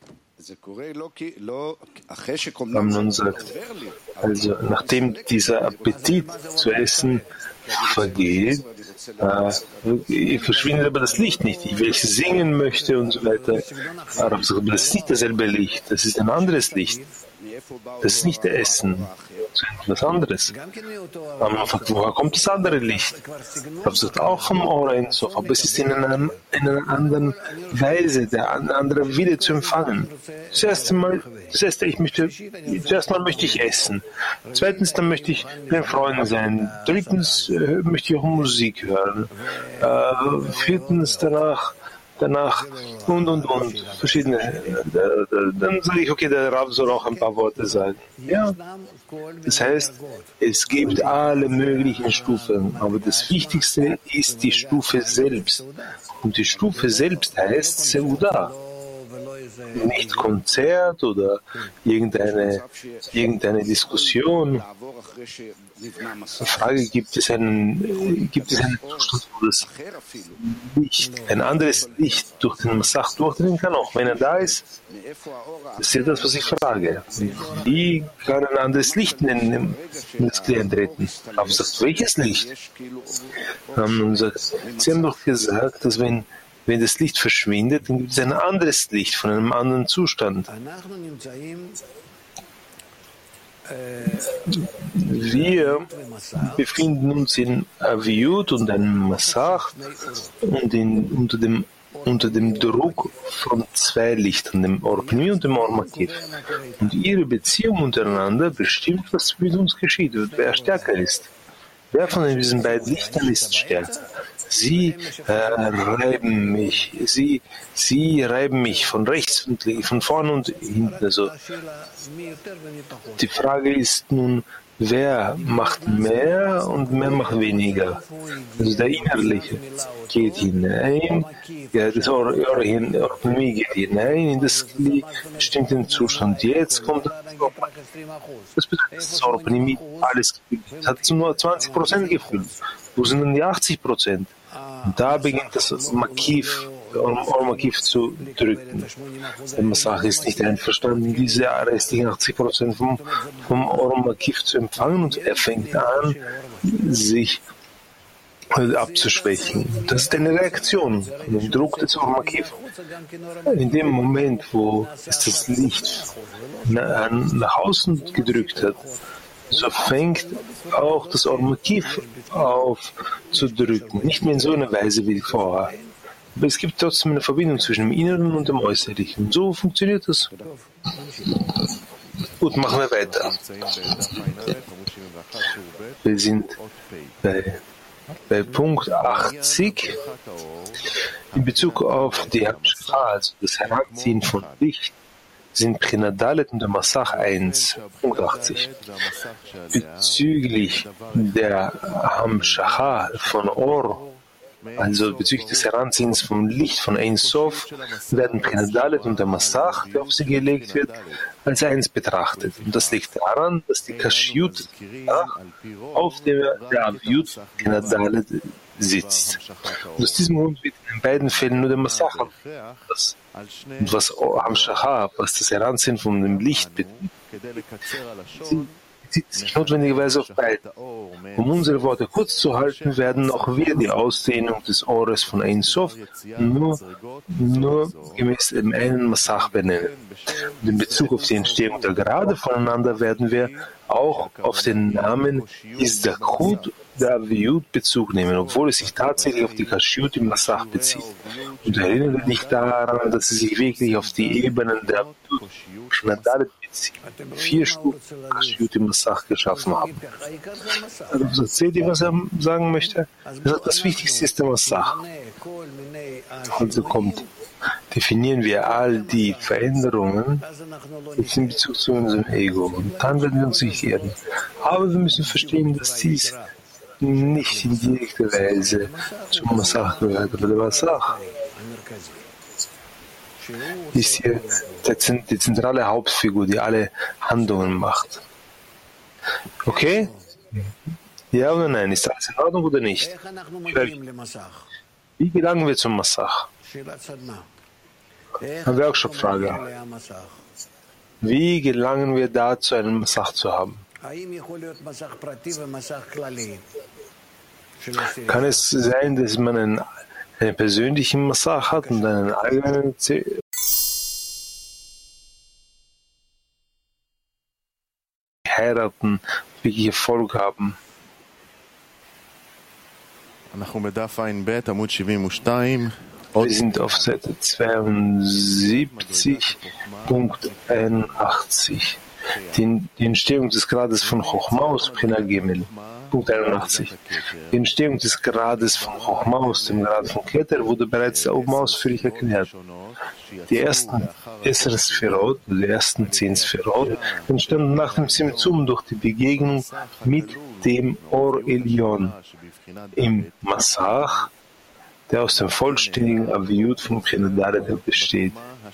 Amnon sagt, also nachdem dieser Appetit zu essen vergeht, äh, verschwindet aber das Licht nicht. Ich will singen möchte und so weiter. Aber das ist nicht dasselbe Licht, das ist ein anderes Licht. Das ist nicht der Essen, das ist etwas anderes. Aber man fragt, woher kommt das andere Licht? Ich habe gesagt, auch vom Ohr-Ein-Sof, aber es ist in einer, in einer anderen Weise, der andere Wille zu empfangen. Das erste Mal, das erste, ich möchte, zuerst mal möchte ich essen. Zweitens, dann möchte ich mit den Freunden sein. Drittens, äh, möchte ich auch Musik hören. Äh, viertens, danach, Danach und und und verschiedene. Dann sage ich, okay, der Rav soll auch ein paar Worte sagen. Ja, das heißt, es gibt alle möglichen Stufen, aber das Wichtigste ist die Stufe selbst. Und die Stufe selbst heißt Seuda. Nicht Konzert oder irgendeine, irgendeine Diskussion. Die Frage, gibt es einen, gibt es einen Zustand, wo das Licht, ein anderes Licht durch den Masach durchdringen kann, auch wenn er da ist? Das ist ja das, was ich frage. Wie kann ein anderes Licht in das Kli eintreten? Aber sagt, welches Licht? Und sagt, Sie haben doch gesagt, dass wenn Wenn das Licht verschwindet, dann gibt es ein anderes Licht von einem anderen Zustand. Wir befinden uns in Aviut und einem Masach und in, unter, dem, unter dem Druck von zwei Lichtern, dem Orpni und dem Ormakiv. Und ihre Beziehung untereinander bestimmt, was mit uns geschieht, wer stärker ist. Wer von diesen beiden Lichtern ist stärker? Sie äh, reiben mich, sie, sie reiben mich von rechts und von vorn und hinten. Also die Frage ist nun, wer macht mehr und wer macht weniger? Also der Innerliche geht hinein, ja, das Orpni geht hinein in das bestimmte Zustand. Jetzt kommt das bedeutet, das Orpni alles gefüllt. Hat nur zwanzig Prozent gefüllt. Wo sind denn die achtzig Prozent? Und da beginnt das Makiv, Or-Makiv zu drücken. Der Masach ist nicht einverstanden, diese restlichen achtzig Prozent vom, vom Or-Makiv zu empfangen, und er fängt an, sich abzuschwächen. Das ist eine Reaktion von dem Druck des Or-Makiv. In dem Moment, wo es das Licht nach außen gedrückt hat, so fängt auch das Or-Makiv auf zu drücken. Nicht mehr in so einer Weise wie vorher. Aber es gibt trotzdem eine Verbindung zwischen dem Inneren und dem Äußerlichen. So funktioniert das. Gut, machen wir weiter. Wir sind bei, bei Punkt achtzig in Bezug auf die Hamshcha, also das Heranziehen von Licht, sind Prina Dalet und der Masach eins, Punkt achtzig. Bezüglich der Hamshcha von Or, also bezüglich des Heranziehens vom Licht von Ein Sof, werden Prina Dalet und der Masach, der auf sie gelegt wird, als eins betrachtet. Und das liegt daran, dass die Kashyut auf der, der Avyut Prina Dalet sitzt. Und aus diesem Grund wird in beiden Fällen nur der Masach, das Und was Hamshacha, was das Heranziehen von dem Licht betrifft, bezieht sich notwendigerweise auf beide. Um unsere Worte kurz zu halten, werden auch wir die Ausdehnung des Ohres von Ein Sof nur, nur gemäß dem einen Masach benennen. Und in Bezug auf die Entstehung der Grade voneinander werden wir auch auf den Namen Izdachut der Aviyut Bezug nehmen, obwohl es sich tatsächlich auf die Kashyut im Masach bezieht. Und erinnere dich daran, dass es sich wirklich auf die Ebenen der Aviyut bezieht. Vier Stufen Kashyut im Masach geschaffen haben. Also, seht ihr, was er sagen möchte? Er sagt, das Wichtigste ist der Masach. Also kommt, definieren wir all die Veränderungen in Bezug zu unserem Ego. Und dann werden wir uns nicht irren. Aber wir müssen verstehen, dass dies nicht in direkter Weise zum Masach gehört. Aber der Masach ist hier die zentrale Hauptfigur, die alle Handlungen macht. Okay? Ja oder nein? Ist das in Ordnung oder nicht? Wie gelangen wir zum Masach? Eine Workshop-Frage. Wie gelangen wir dazu, einen Masach zu haben? Kann es sein, dass man einen, einen persönlichen Masach hat und einen eigenen heiraten, wirklich Erfolg haben? Wir sind auf Seite zweiundsiebzig Punkt einundachtzig. Die, die Entstehung des Grades von Chochma aus Bchina Gimel. Punkt einundachtzig. Die Entstehung des Grades von Chochma aus dem Grad von Keter wurde bereits da oben ausführlich erklärt. Die ersten Esser Sphirot, die ersten zehn Sphirot, entstanden nach dem Zimtzum durch die Begegnung mit dem Or Elyon im Masach, der aus dem vollständigen Aviyut von Bchina Dalet besteht.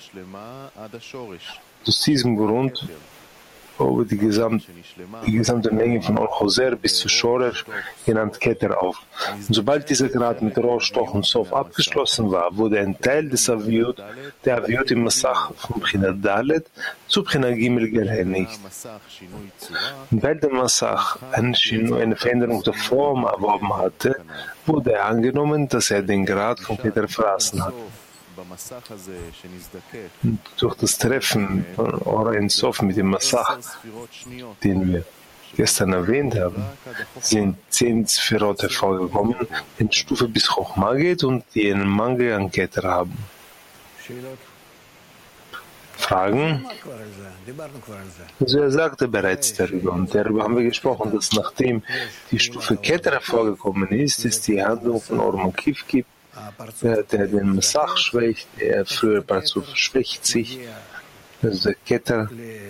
Aus diesem Grund über die, Gesamt, die gesamte Menge von Al-Choser bis zu Shoresh, genannt Keter, auf. Und sobald dieser Grad mit Rosh, Toch und Sof abgeschlossen war, wurde ein Teil des Aviyut, der Aviyut im Masach von Bchina Dalet zu Bchina Gimel gereinigt. Und weil der Masach eine, eine Veränderung der Form erworben hatte, wurde er angenommen, dass er den Grad von Keter verlassen hat. Und durch das Treffen von Or Ein Sof mit dem Masach, den wir gestern erwähnt haben, sind zehn Sphirot hervorgekommen, die in Stufe bis Chochma geht und die einen Mangel an Keter haben. Fragen? Also er sagte bereits darüber, und darüber haben wir gesprochen, dass nachdem die Stufe Keter hervorgekommen ist, es die Handlung von Or Makif gibt, Der, der den Masach schwächt, der frühere Parzuf schwächt sich, also der Keter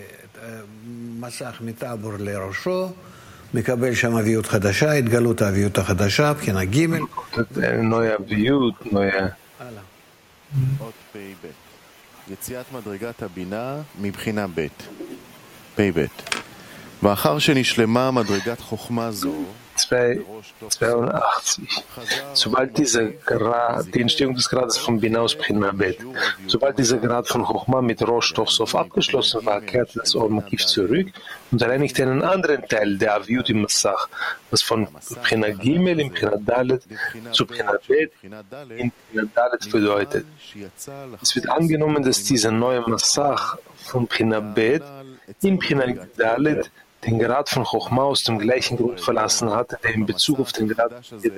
eine neue Aviyut, neue יציאת מדרגת הבינה מבחינה ב' פ"ב ואחר שנשלמה מדרגת חוכמה זו zweiundachtzig. Sobald dieser Grad, die Entstehung des Grades von Bina aus Bchina Bet, sobald dieser Grad von Chochma mit Rosh, Toch, Sof abgeschlossen war, kehrte das Or Makif zurück und reinigte einen anderen Teil der Aviyut im Masach, was von Bchina Gimel in Bchina Dalet zu Bchina Bet in Bchina Dalet bedeutet. Es wird angenommen, dass dieser neue Masach von Bchina Bet in Bchina Dalet den Grad von Chochma aus dem gleichen Grund verlassen hatte, der in Bezug auf den Grad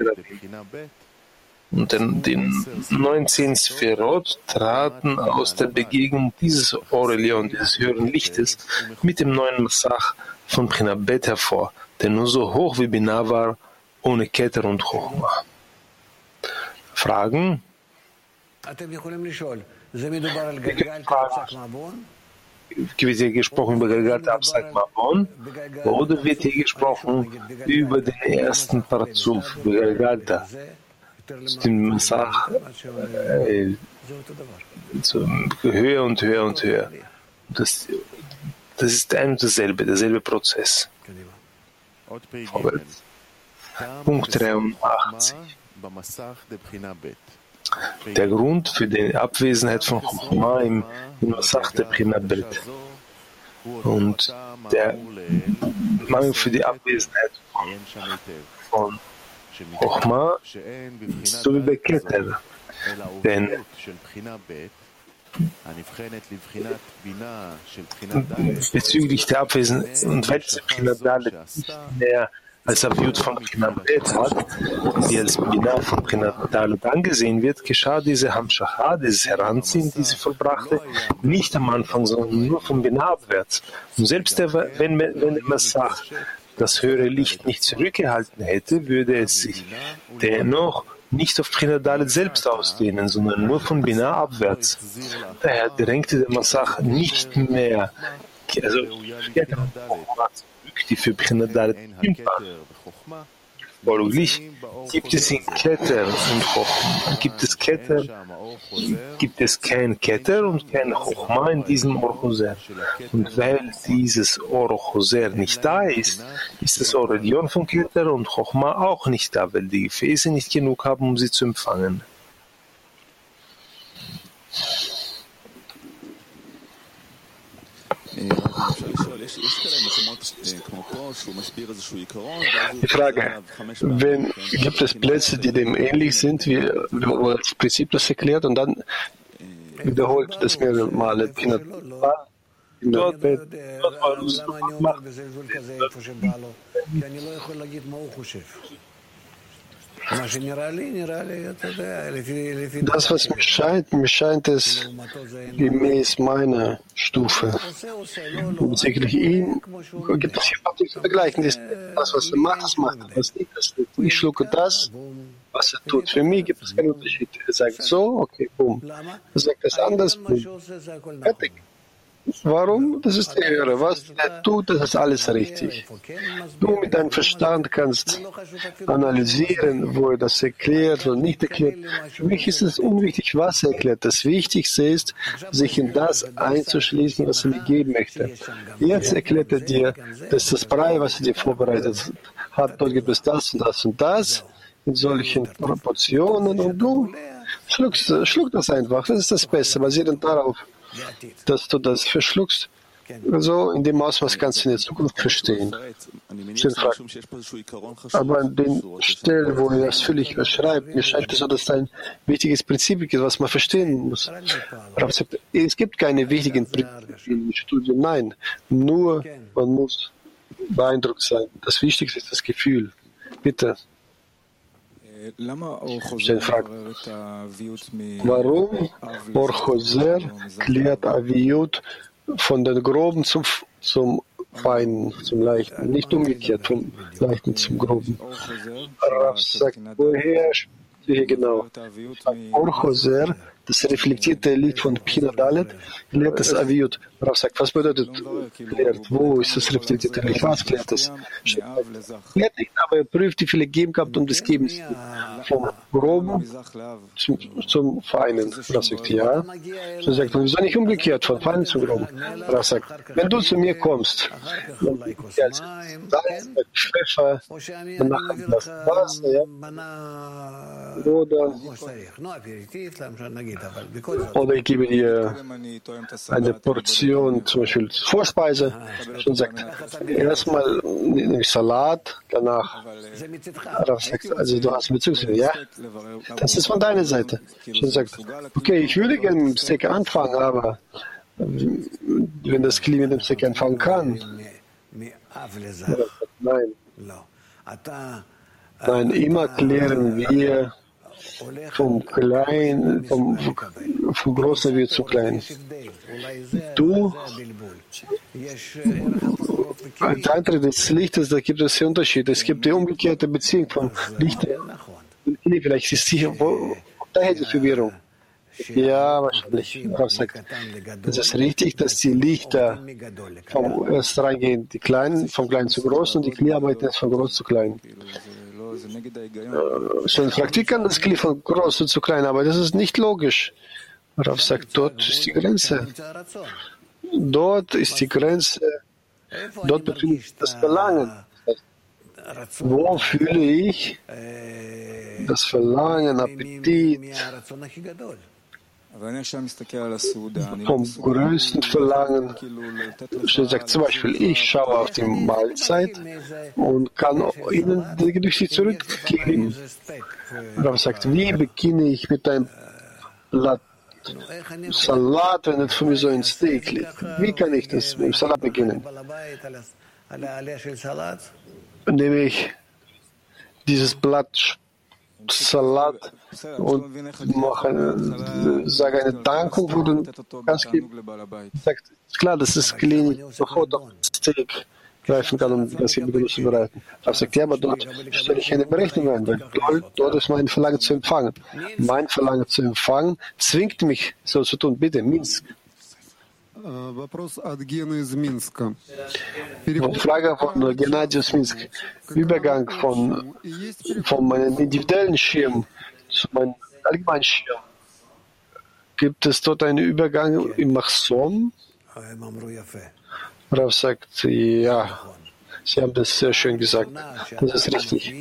und den, den neunzehn Sphirot traten aus der Begegnung dieses Or Elyon, dieses höheren Lichtes, mit dem neuen Masach von Bchina Bet hervor, der nur so hoch wie Bina war, ohne Keter und Chochma. Fragen? Wird hier gesprochen über Galgat Absag Mabon oder wird hier gesprochen über den ersten Parzuf, über Galgata, zu dem Masach, äh, höher und höher und höher. Das, das ist ein und dasselbe, derselbe Prozess. Vorwärts. Punkt dreiundachtzig. Der Grund für die Abwesenheit von Chochma im Masach der Bechina Bet und der Mangel für die Abwesenheit von Chochma ist so wie bei Keter. Denn bezüglich der Abwesenheit und weil die Bechina Dalet nicht mehr als Aviut von Bechina Bet hat, die als Bina von Bechina Dalet angesehen wird, geschah diese Hamschacha, dieses Heranziehen, die sie vollbrachte, nicht am Anfang, sondern nur vom Bina abwärts. Und selbst der, wenn, wenn der Masach das höhere Licht nicht zurückgehalten hätte, würde es sich dennoch nicht auf Bechina Dalet selbst ausdehnen, sondern nur von Bina abwärts. Daher drängte der Masach nicht mehr, also die für Bechina Dalet waren. Folglich gibt es in Keter und Chochma, gibt es Keter, gibt es kein Keter und kein Chochma in diesem Or Choser. Und weil dieses Or Choser nicht da ist, ist das Oredion von Keter und Chochma auch nicht da, weil die Gefäße nicht genug haben, um sie zu empfangen. Die Frage, wenn, gibt es Plätze, die dem ähnlich sind, wie, wo das Prinzip das erklärt und dann wiederholt das mehrere Male. Dort, dort, das, was mir scheint, mir scheint es gemäß meiner Stufe. Bezüglich ihm gibt es hier was zu vergleichen. Das, was er macht, das macht er. Was nicht, das nicht. Ich schlucke das, was er tut. Für mich gibt es keinen Unterschied. Er sagt so, okay, boom. Er sagt das anders, boom. Fertig. Warum? Das ist der Höhere. Was er tut, das ist alles richtig. Du mit deinem Verstand kannst analysieren, wo er das erklärt und nicht erklärt. Für mich ist es unwichtig, was er erklärt. Das Wichtigste ist, sich in das einzuschließen, was er mir geben möchte. Jetzt erklärt er dir, dass das Brei, was er dir vorbereitet hat, dort gibt es das und das und das in solchen Proportionen und du schluckst, schluck das einfach. Das ist das Beste, basierend darauf, dass du das verschluckst. Also in dem Ausmaß kannst du in der Zukunft verstehen. Aber an den Stellen, wo er das völlig überschreibt, mir scheint es so, dass es ein wichtiges Prinzip ist, was man verstehen muss. Es gibt keine wichtigen Prinzipien im Studium, nein. Nur man muss beeindruckt sein. Das Wichtigste ist das Gefühl. Bitte. Warum Or Choser klärt Aviut von den Groben zum, zum Feinen, zum Leichten, nicht umgekehrt, vom Leichten zum Groben. Rav sagt, woher hier genau? Or Choser, das reflektierte Licht von Bechina Dalet, klärt das Aviut. Rav sagt, was bedeutet klärt? Wo ist das reflektierte Licht? Was klärt das? Klärt nicht, aber er prüft, wie viele Geben gehabt, um das Geben vom Groben zum, zum Feinen. Rav sagt, ja. So sagt man, wieso nicht umgekehrt, von Feinen zum Groben? Rav sagt, wenn du zu mir kommst, dann als Salz, Pfeffer, danach kommt das Wasser, ja, oder Oder ich gebe dir eine Portion, zum Beispiel Vorspeise, und sagt, erstmal nehme ich Salat, danach, also du hast Bezugswert, ja, das ist von deiner Seite. Und sagt, okay, ich würde gerne mit dem Steak anfangen, aber wenn das Kli mit dem Steak anfangen kann, nein. Nein, immer klären wir vom Kleinen, vom, vom Großen wird zu klein. Du, der Eintritt des Lichtes, da gibt es einen Unterschied. Es gibt die umgekehrte Beziehung von Licht. Vielleicht ist sicher, wo, daher die Verwirrung. Ja, wahrscheinlich. Es ist richtig, dass die Lichter vom erst reingehen, die Kleinen, vom Kleinen zu Großen und die Kli arbeiten erst von Groß zu Klein. So in Praktik kann das Kli von Groß zu Klein, aber das ist nicht logisch. Rav sagt, dort ist die Grenze. Dort ist die Grenze, dort befindet sich das Verlangen. wo fühle ich das Verlangen, Appetit vom größten Verlangen. Ich sage zum Beispiel, ich schaue auf die Mahlzeit und kann ihnen die Gerichte zurückgeben. Rav sagt, wie beginne ich mit einem Blatt Salat, wenn es für mich so ein Steak liegt? Wie kann ich das mit dem Salat beginnen? Nehme ich dieses Blatt Salat und mache, sage eine Dankung für den Gastgeber. Sagt, klar, das ist Klinik, sofort auf das Steak greifen kann, um das hier zu bereiten. Er sagt, ja, aber dort stelle ich eine Berechnung ein, weil dort, dort ist mein Verlangen zu empfangen. Mein Verlangen zu empfangen zwingt mich, so zu tun. Bitte, Minsk. Frage von Gennady aus Minsk. Übergang von, von meinem individuellen Schirm zu meinem allgemeinen Schirm. Gibt es dort einen Übergang im Machsom? Rav sagt, ja, Sie haben das sehr schön gesagt. Das ist richtig.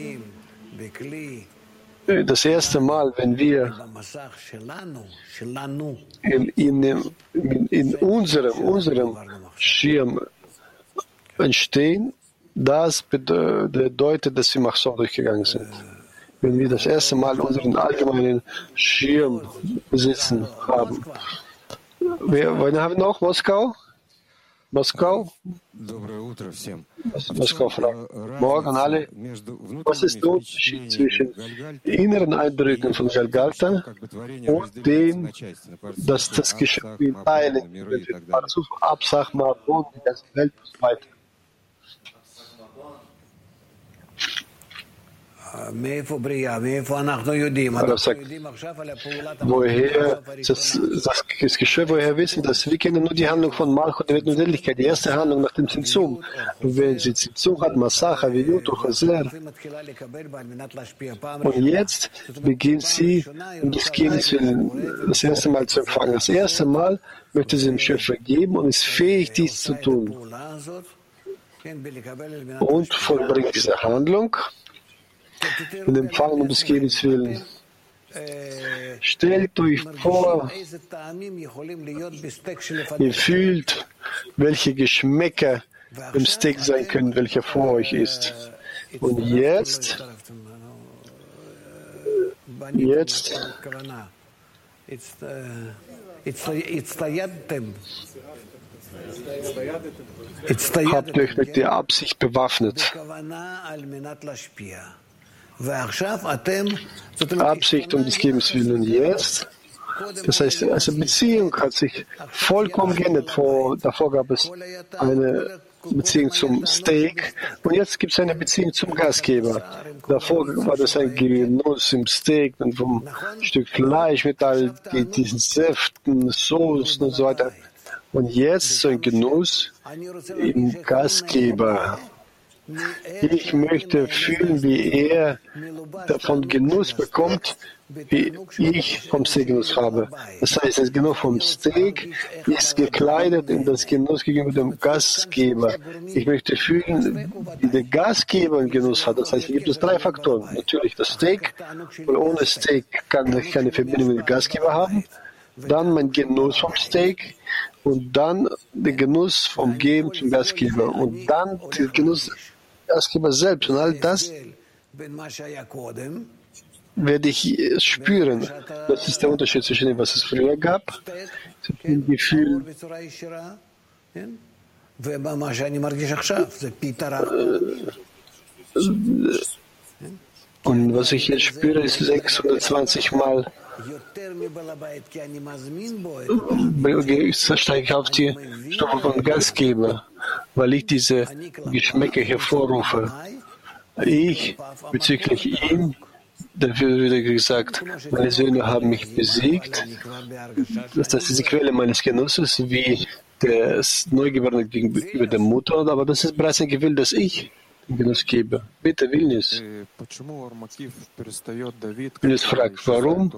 Das erste Mal, wenn wir in, in, in unserem, unserem Schirm entstehen, das bedeutet, dass wir Machsom durchgegangen sind. Wenn wir das erste Mal unseren allgemeinen Schirm besitzen haben. Wir, wir haben noch Moskau? Moskau? Moskau fragt. Morgen alle. Was ist der Unterschied zwischen inneren Eindrücken von Galgalta und dem, dass das Geschöpf in Teilen wird? Absach, Marathon, die ganze Welt und so weiter. Er sagt, woher das, das, das Geschöpf, woher wissen das? Wir kennen nur die Handlung von Malchut der Unendlichkeit, die erste Handlung nach dem Zimtzum. Und wenn sie Zimtzum hat, Masach, Aviyut, Chazer. Und jetzt beginnt sie, um das Kind das erste Mal zu empfangen. Das erste Mal möchte sie dem Schöpfer geben und ist fähig, dies zu tun. Und vollbringt diese Handlung in dem Fall um des Gebens willen. Stellt euch vor, ihr fühlt, welche Geschmäcker im Steak sein können, welcher vor euch ist. Und jetzt, jetzt, habt euch mit der Absicht bewaffnet. Absicht um des Gebens willen. Und jetzt, das heißt, also Beziehung hat sich vollkommen geändert. Vor, davor gab es eine Beziehung zum Steak und jetzt gibt es eine Beziehung zum Gastgeber. Davor war das ein Genuss im Steak und vom Stück Fleisch mit all die, diesen Säften, Soßen und so weiter. Und jetzt so ein Genuss im Gastgeber. Ich möchte fühlen, wie er davon Genuss bekommt, wie ich vom Steak Genuss habe. Das heißt, das Genuss vom Steak ist gekleidet in das Genuss gegenüber dem Gastgeber. Ich möchte fühlen, wie der Gastgeber einen Genuss hat. Das heißt, hier gibt es drei Faktoren. Natürlich das Steak, weil ohne Steak kann ich keine Verbindung mit dem Gastgeber haben. Dann mein Genuss vom Steak und dann der Genuss vom Geben zum Gastgeber und dann der Genuss Gastgeber selbst und all das werde ich spüren. Das ist der Unterschied zwischen dem, was es früher gab, dem Gefühl und was ich jetzt spüre, ist sechshundertzwanzig Mal steige ich auf die Stufe vom Gastgeber, weil ich diese Geschmäcker hervorrufe. Ich, bezüglich ihm, dafür wird gesagt, meine Söhne haben mich besiegt. Das ist die Quelle meines Genusses, wie das Neugeborene gegenüber der Mutter, aber das ist bereits ein Gefühl, das ich den Genuss gebe. Bitte, Vilnius. Vilnius fragt, warum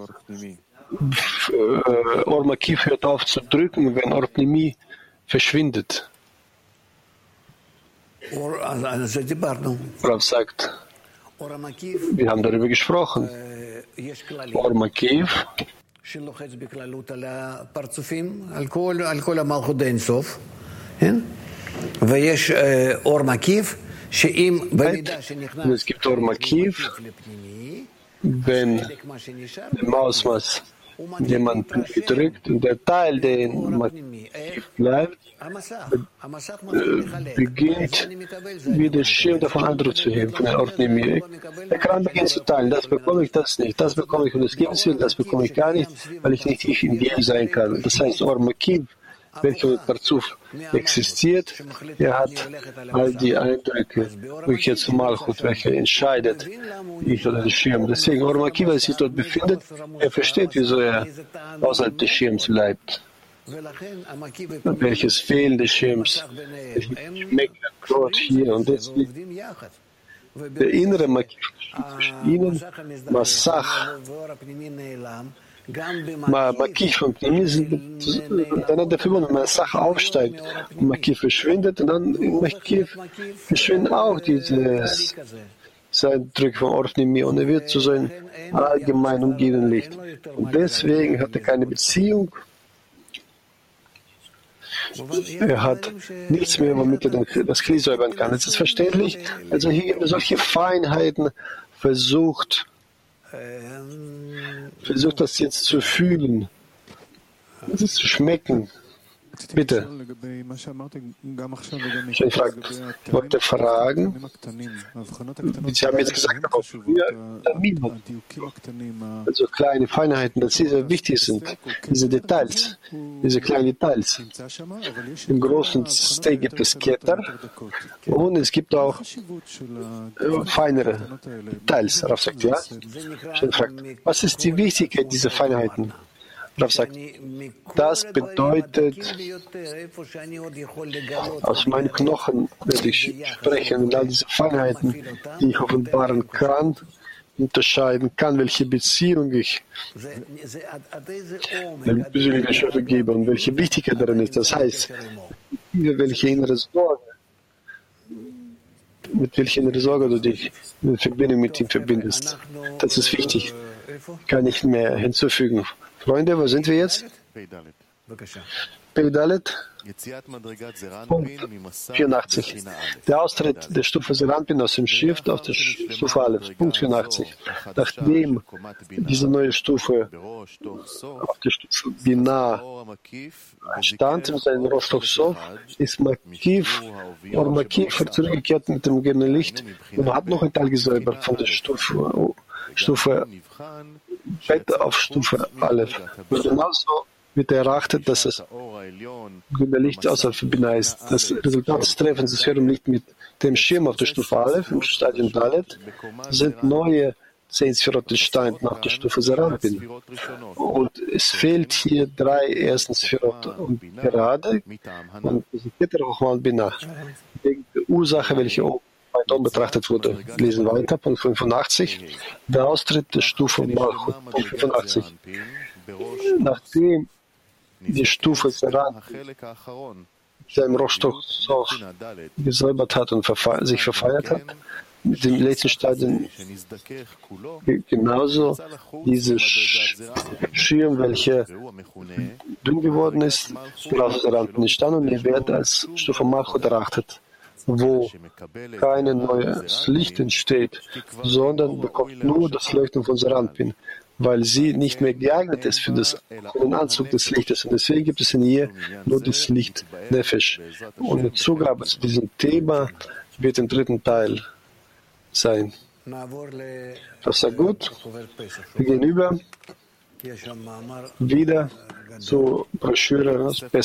Or Makif hört auf zu drücken, wenn Orpnimi verschwindet. Rav sagt, wir haben darüber gesprochen. Or Makiv, und es gibt Or Makiv, wenn im Ausmaß jemand gedrückt und der Teil, der in Makiv bleibt, beginnt, wie der Schirm davon Eindruck zu heben, von der Ordnung. Der Kran beginnt zu teilen, das bekomme ich, das nicht, das bekomme ich und das gibt es will, das bekomme ich gar nicht, weil ich nicht ich in Gel sein kann. Das heißt, Or Makiv, welcher mit Parzuf existiert, er hat all die Eindrücke, welche zu Malchut, welcher entscheidet, ich oder der Schirm. Deswegen, Or Makiv, als sich dort befindet, er versteht, wieso er außerhalb des Schirms bleibt. Welches Fehlen des Schirms, schmeckt dort, hier und deswegen. Der innere Makiv zwischen ihnen, Massach, Makiv und Pnimi sind miteinander verbunden. Wenn Massach aufsteigt und Makiv verschwindet, und dann in Makiv verschwinden auch diese Eindrücke von Or Pnimi und er wird zu so einem allgemeinen umgebenden Licht. Und deswegen hat er keine Beziehung. Er hat nichts mehr, womit er das Kli säubern kann. Es ist verständlich. Also hier solche Feinheiten versucht, versucht das jetzt zu fühlen, das ist zu schmecken. Bitte. Ich wollte fragen, Sie haben jetzt gesagt, aber früher niemand. Also kleine Feinheiten, dass sie sehr wichtig sind, diese Details, diese kleinen Details. Im großen Steak gibt es Ketter und es gibt auch äh, feinere Details. Rav sagt, ja? Ich fragt, was ist die Wichtigkeit dieser Feinheiten? Rav sagt, das bedeutet, aus meinen Knochen werde ich sprechen und all diese Feinheiten, die ich offenbaren kann, unterscheiden kann, welche Beziehung ich dem persönlichen Schöpfer gebe und welche Wichtigkeit darin ist. Das heißt, welche innere Sorge, mit welcher innere Sorge du dich in Verbindung mit ihm verbindest. Das ist wichtig. Kann ich mehr hinzufügen. Freunde, wo sind wir jetzt? Peidalet, Punkt vierundachtzig. Der Austritt der Stufe Seranpin aus dem Schiff auf der Stufe Aleph. Punkt vierundachtzig. Nachdem diese neue Stufe auf der Stufe Binah stand, mit seinem Rostoch Sof, ist Makiv, oder Makiv zurückgekehrt mit dem gelben Licht und hat noch ein Teil gesäubert von der Stufe, Stufe Bett auf Stufe Aleph. Und genauso wird erachtet, dass das grüne Licht außerhalb von Binah ist. Das Resultat des Treffens des höheren Lichts mit dem Schirm auf der Stufe Aleph im Stadium Dalet sind neue zehn Sphirot entstanden auf der Stufe Seranpin. Und es fehlt hier drei ersten Sphirot und gerade und Keter Chochma und Binah. Wegen der Ursache, welche oben weiter betrachtet wurde. Lesen weiter, Punkt fünfundachtzig. Der Austritt der Stufe Malchut, Punkt fünfundachtzig. Nachdem die Stufe Seran seinem Rostoch gesäubert hat und verfe sich verfeiert hat, mit dem letzten Stadium genauso diese Schirm, welcher dünn geworden ist, aus Seran entstanden und er wird als Stufe Malchut erachtet, wo kein neues Licht entsteht, sondern bekommt nur das Leuchten von Seranpin, weil sie nicht mehr geeignet ist für, das, für den Anzug des Lichtes. Und deswegen gibt es in ihr nur das Licht Nefesh. Und eine Zugabe zu diesem Thema wird im dritten Teil sein. Das ist gut. Wir gehen über wieder zur Broschüre